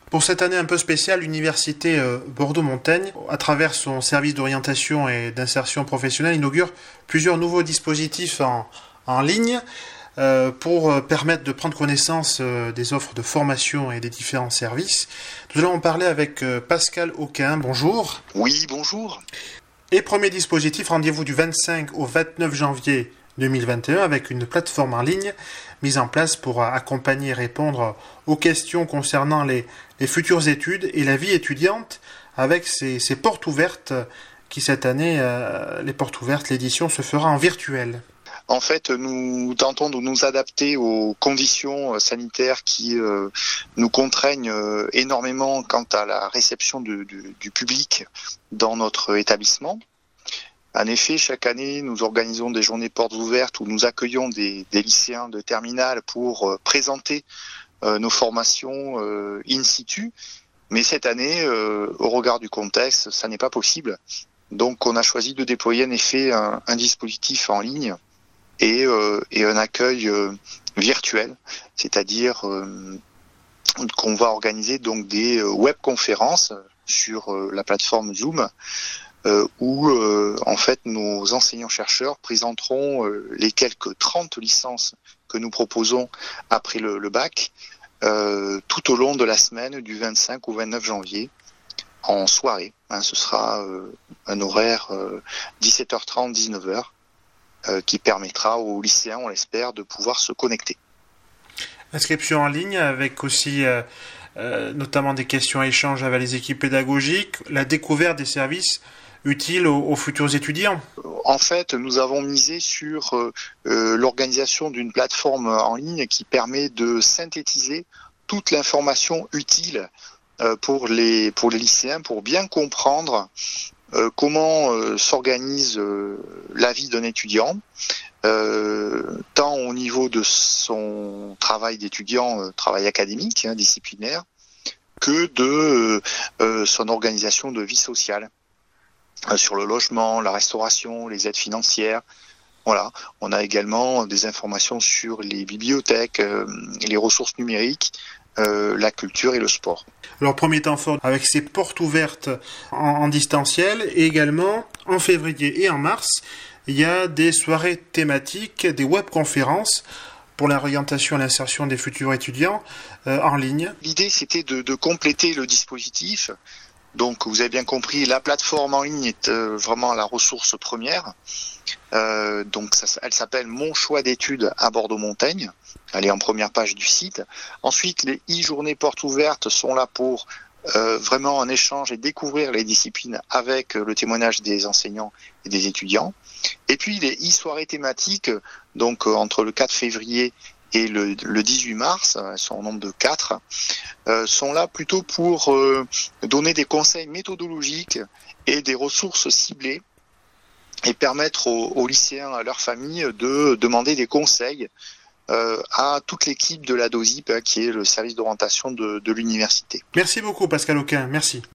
Pour cette année un peu spéciale, l'Université Bordeaux-Montaigne, à travers son service d'orientation et d'insertion professionnelle, inaugure plusieurs nouveaux dispositifs en ligne pour permettre de prendre connaissance des offres de formation et des différents services. Nous allons en parler avec Pascal Auquin. Bonjour. Oui, bonjour. Et premier dispositif, rendez-vous du 25 au 29 janvier 2021 avec une plateforme en ligne mise en place pour accompagner et répondre aux questions concernant les futures études et la vie étudiante avec ces portes ouvertes qui cette année, les portes ouvertes, l'édition se fera en virtuel. En fait, nous tentons de nous adapter aux conditions sanitaires qui nous contraignent énormément quant à la réception du public dans notre établissement. En effet, chaque année, nous organisons des journées portes ouvertes où nous accueillons des lycéens de terminale pour présenter nos formations in situ. Mais cette année, au regard du contexte, ça n'est pas possible. Donc, on a choisi de déployer en effet un dispositif en ligne et un accueil virtuel, c'est-à-dire qu'on va organiser donc des webconférences sur la plateforme Zoom. Où en fait nos enseignants-chercheurs présenteront les quelques 30 licences que nous proposons après le bac tout au long de la semaine du 25 au 29 janvier en soirée. Ce sera un horaire 17h30, 19h qui permettra aux lycéens, on l'espère, de pouvoir se connecter. Inscription en ligne avec aussi notamment des questions à échange avec les équipes pédagogiques, la découverte des services utile aux futurs étudiants. En fait, nous avons misé sur l'organisation d'une plateforme en ligne qui permet de synthétiser toute l'information utile pour les lycéens, pour bien comprendre comment s'organise la vie d'un étudiant, tant au niveau de son travail d'étudiant, travail académique, disciplinaire, que de son organisation de vie sociale. Sur le logement, la restauration, les aides financières. Voilà. On a également des informations sur les bibliothèques, les ressources numériques, la culture et le sport. Alors, premier temps fort avec ces portes ouvertes en distanciel et également en février et en mars, il y a des soirées thématiques, des webconférences pour l'orientation et l'insertion des futurs étudiants en ligne. L'idée, c'était de compléter le dispositif. Donc, vous avez bien compris, la plateforme en ligne est vraiment la ressource première. Donc, elle s'appelle Mon choix d'études à Bordeaux-Montaigne. Elle est en première page du site. Ensuite, les e-journées portes ouvertes sont là pour vraiment un échange et découvrir les disciplines avec le témoignage des enseignants et des étudiants. Et puis, les e-soirées thématiques, donc entre le 4 février et le 18 mars, elles sont au nombre de 4, sont là plutôt pour donner des conseils méthodologiques et des ressources ciblées et permettre aux lycéens, à leurs familles, de demander des conseils à toute l'équipe de la DOSIP, qui est le service d'orientation de l'université. Merci beaucoup Pascal Auquin, merci.